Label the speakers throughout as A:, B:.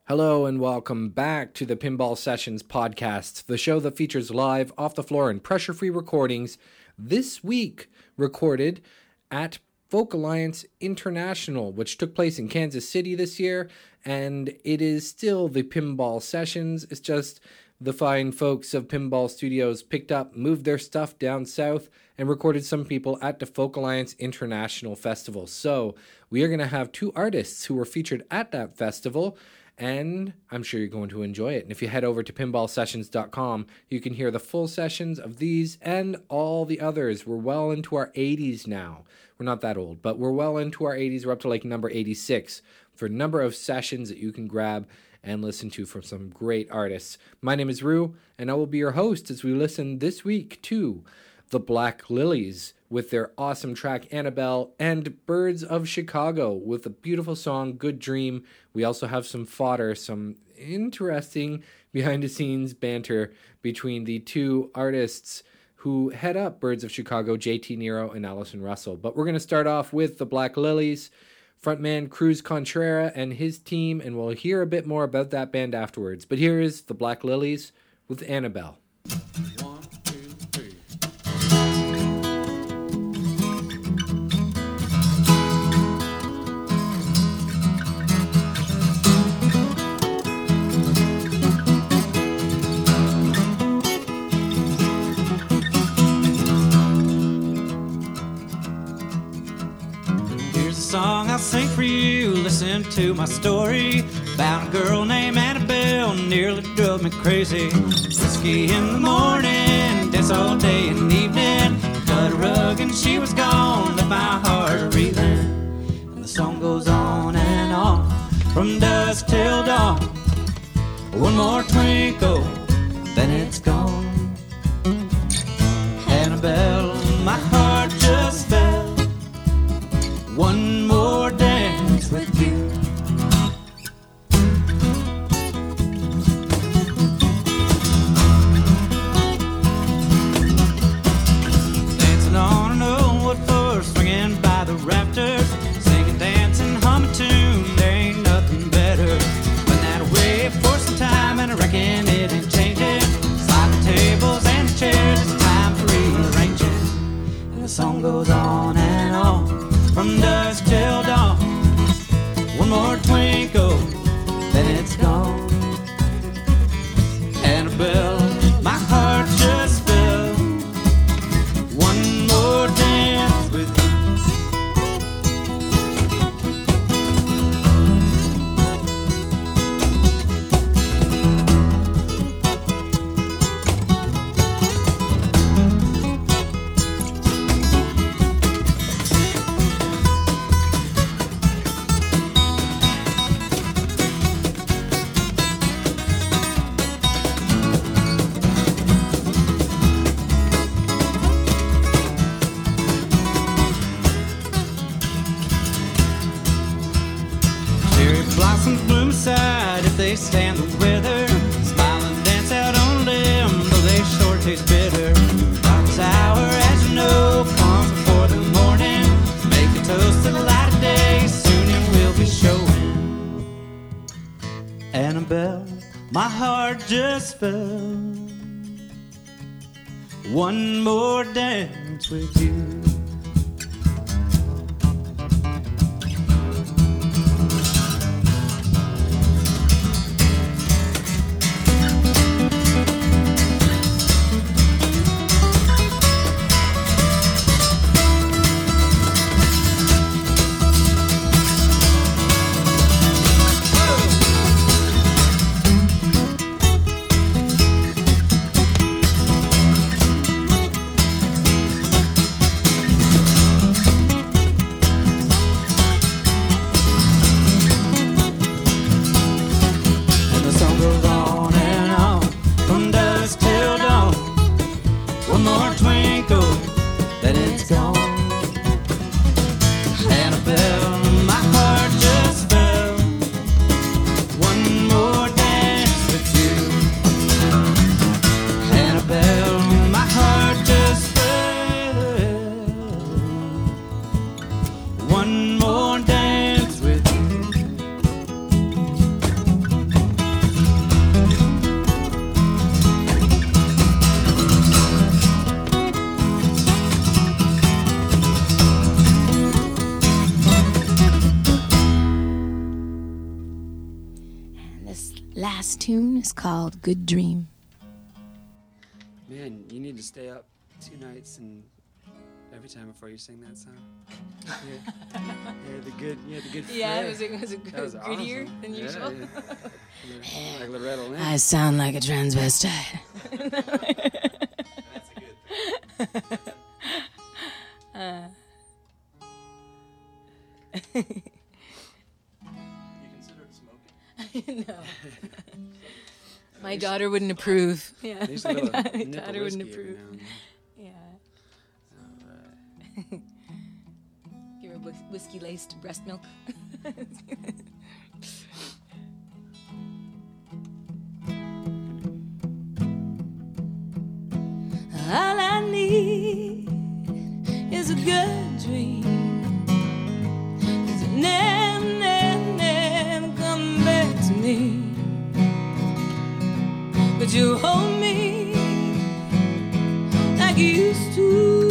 A: Hello and welcome back to the Pinball Sessions podcast, the show that features live, off-the-floor, and pressure-free recordings, this week recorded at Folk Alliance International, which took place in Kansas City this year, and it is still the Pinball Sessions. It's just the fine folks of Pinball Studios picked up, moved their stuff down south, and recorded some people at the Folk Alliance International Festival. So we are going to have two artists who were featured at that festival, and I'm sure you're going to enjoy it. And if you head over to pinballsessions.com, you can hear the full sessions of these and all the others. We're well into our 80s now. We're not that old, but we're well into our 80s. We're up to like number 86 for a number of sessions that you can grab and listen to from some great artists. My name is Rue, and I will be your host as we listen this week to the Black Lilies with their awesome track Annabelle, and Birds of Chicago with a beautiful song Good Dream. We also have some fodder, some interesting behind-the-scenes banter between the two artists who head up Birds of Chicago, JT Nero and Allison Russell. But we're going to start off with the Black Lilies, frontman Cruz Contreras and his team, and we'll hear a bit more about that band afterwards. But here is the Black Lilies with Annabelle.
B: Song I'll sing for you. Listen to my story about a girl named Annabelle, nearly drove me crazy. Whiskey in the morning, dance all day and evening. Cut a rug and she was gone, left my heart reeling. And the song goes on and on, from dusk till dawn. One more twinkle, then it's gone. Annabelle, my heart just fell. One more dance with you. Dancing on an old wood floor, swinging by the rafters, singing, dancing, humming tune. There ain't nothing better. Been that way for some time, and I reckon it ain't changing. Slide the tables and the chairs, it's time for rearranging. And the song goes on and on, from dusk till dawn. One more twinkle, then it's gone. Annabelle, my heart just fell. One more dance with you. If they stand the weather, smile and dance out on a limb, though they sure taste bitter. Darkest hour, as you know, comes before the morning. Make a toast to the light of day, soon it will be showing. Annabelle, my heart just fell. One more dance with you.
C: last tune is called Good Dream.
D: Man, you need to stay up 2 nights and every time before you sing that song. You had the good
C: Yeah,
D: flair.
C: it was a
D: That was
C: grittier
D: awesome.
C: than
D: Yeah,
C: usual.
D: yeah. Like Loretta Lynn.
C: I sound like a transvestite.
E: That's a good thing. You considered smoking?
C: No. My daughter wouldn't approve. Yeah,
D: There's a
C: my
D: little
C: daughter
D: nip of
C: wouldn't
D: whiskey every
C: approve.
D: now and then.
C: Yeah. Give her whiskey-laced breast milk. All I need is a good dream. 'Cause it never, never, never come back to me. But you hold me like you used to.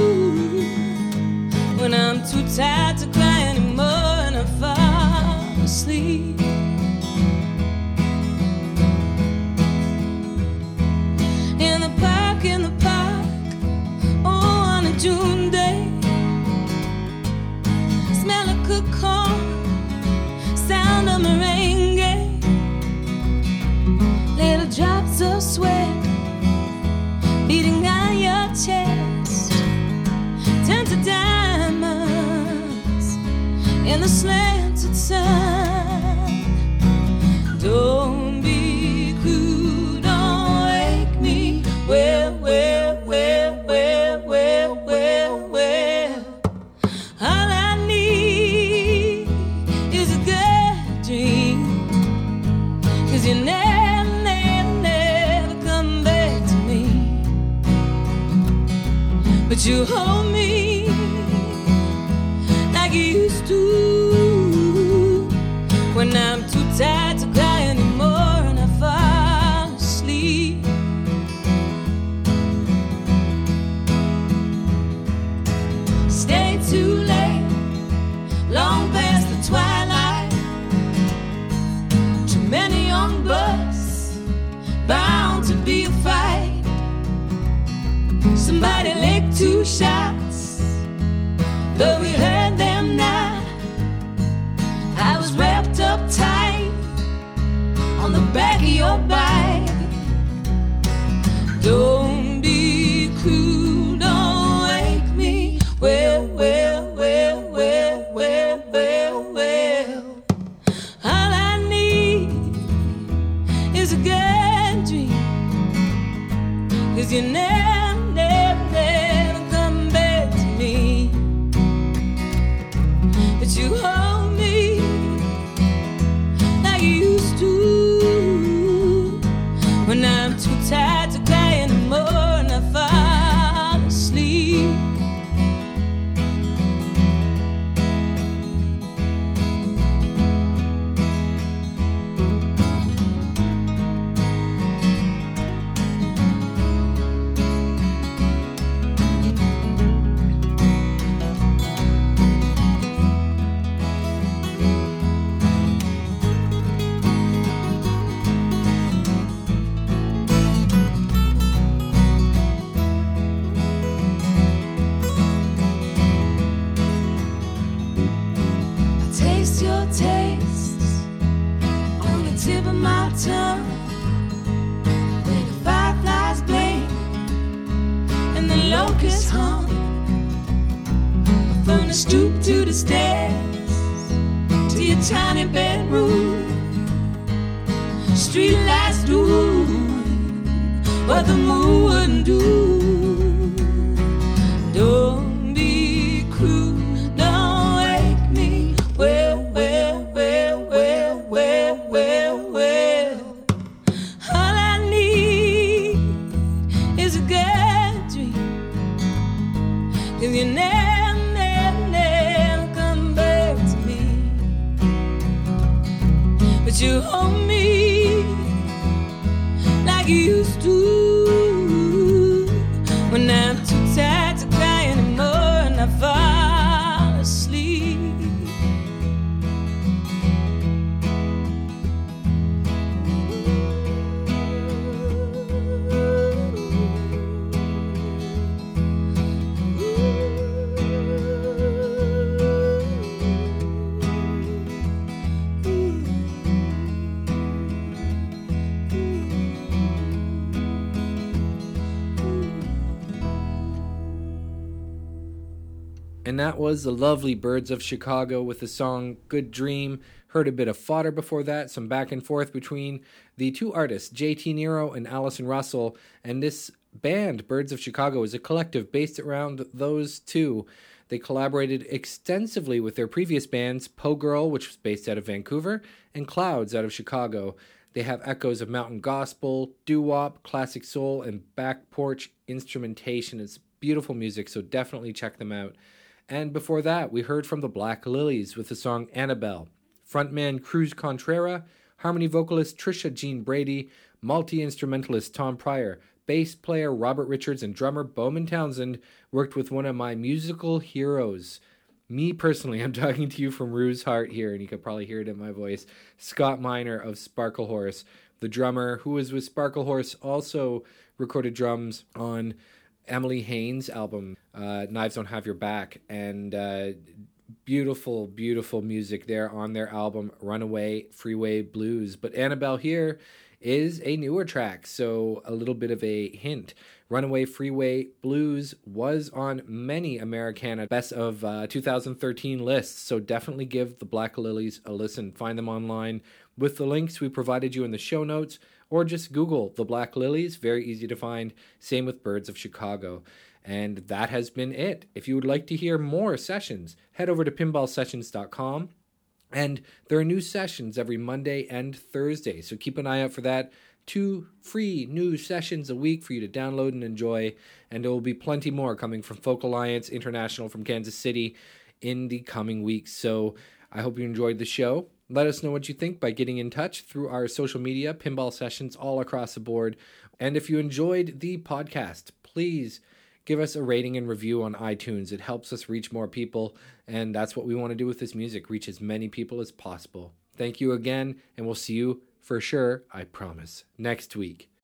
C: When I'm too tired to cry anymore and I fall asleep. In the park, oh, on a June day. Smell of cooked corn, sound of merengue. Little drops of sweat beating on your chest. Turn to diamonds in the slanted sun. Don't be cruel, don't wake me. Well, well, well, well, well, well, well. All I need is a good dream. 'Cause you never, never, never come back to me. But you hold me like you used to. When I'm too tired to cry anymore and I fall asleep. Stay too late, long past the twilight. Too many on bus, bound to be a fight. Somebody licked 2 shots, but we heard them not. I was wrapped up tight on the back of your bike. Don't be cruel, don't wake me. Well, well, well, well, well, well, well. All I need is a good dream. 'Cause you never, never, never come back to me. But you hold me like you used to. When I'm too tired to cry anymore and I fall asleep. Taste your taste on the tip of my tongue. Where the fireflies blink and the locusts hum. From the stoop to the stairs, to your tiny bedroom. Street lights do what the moon wouldn't do. Don't be cruel, don't wake me. Well, well, well, well, well, well, well. All I need is a good dream. 'Cause you never, never, never come back to me. But you hold me like you used to. When I'm too tired to cry anymore and I fall asleep.
A: And that was the lovely Birds of Chicago with the song Good Dream. Heard a bit of fodder before that, some back and forth between the two artists, JT Nero and Allison Russell. And this band, Birds of Chicago, is a collective based around those two. They collaborated extensively with their previous bands, Poe Girl, which was based out of Vancouver, and Clouds out of Chicago. They have echoes of mountain gospel, doo-wop, classic soul, and back porch instrumentation. It's beautiful music, so definitely check them out. And before that, we heard from the Black Lilies with the song Annabelle. Frontman Cruz Contrera, harmony vocalist Trisha Jean Brady, multi-instrumentalist Tom Pryor, bass player Robert Richards, and drummer Bowman Townsend worked with one of my musical heroes. Me personally, I'm talking to you from Rue's heart here, and you can probably hear it in my voice. Scott Miner of Sparklehorse, the drummer who was with Sparklehorse, also recorded drums on Emily Haines' album, Knives Don't Have Your Back, and beautiful, beautiful music there on their album, Runaway Freeway Blues. But Annabelle here is a newer track, so a little bit of a hint. Runaway Freeway Blues was on many Americana Best of 2013 lists, so definitely give the Black Lilies a listen. Find them online with the links we provided you in the show notes, or just Google the Black Lilies, very easy to find. Same with Birds of Chicago. And that has been it. If you would like to hear more sessions, head over to pinballsessions.com. And there are new sessions every Monday and Thursday, so keep an eye out for that. 2 free new sessions a week for you to download and enjoy, and there will be plenty more coming from Folk Alliance International from Kansas City in the coming weeks. So I hope you enjoyed the show. Let us know what you think by getting in touch through our social media, Pinball Sessions, all across the board. And if you enjoyed the podcast, please give us a rating and review on iTunes. It helps us reach more people, and that's what we want to do with this music, reach as many people as possible. Thank you again, and we'll see you for sure, I promise, next week.